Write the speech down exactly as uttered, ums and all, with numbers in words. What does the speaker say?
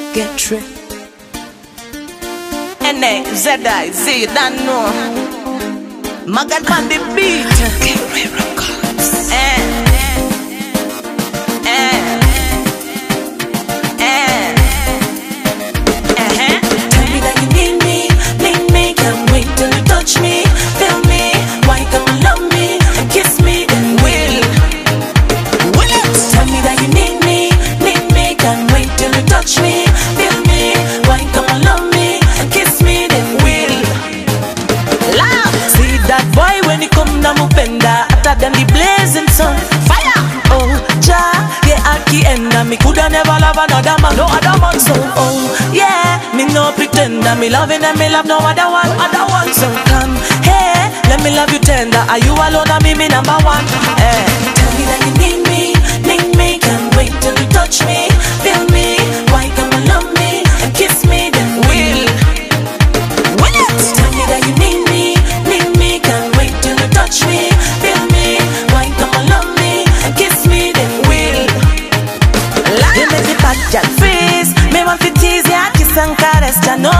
Get ready. N A Z I Z, you don't know. Magad on the beat. Eh, eh, eh, eh. Tell me that you need me, need me. Can't wait till you touch me, feel me. Why come you love me and kiss me, then will. Will it? Tell me that you need me, need me. Can't wait till you touch me, feel me. Why come you love me and kiss me, then will. Love. See that boy when he come na mupenda, hotter than the blazing sun. Fire. Oh, ja, yeah, aki enda. Me coulda never love another man, no other man. So, oh, yeah, me no pretend that me loving and me love no other one, other one. So come, hey, let me love you tender. Are you alone or me, me number one? Eh. Tell me that you need me, need me. Can't wait till you touch me, feel me. Why come you love me and kiss me, then will. Will it? Tell me that you need me, need me. Can't wait till you touch me, feel me. Why come you love me and kiss me, then will. You make me bad girl freeze. Me want to tease ya, kiss and caress ya, no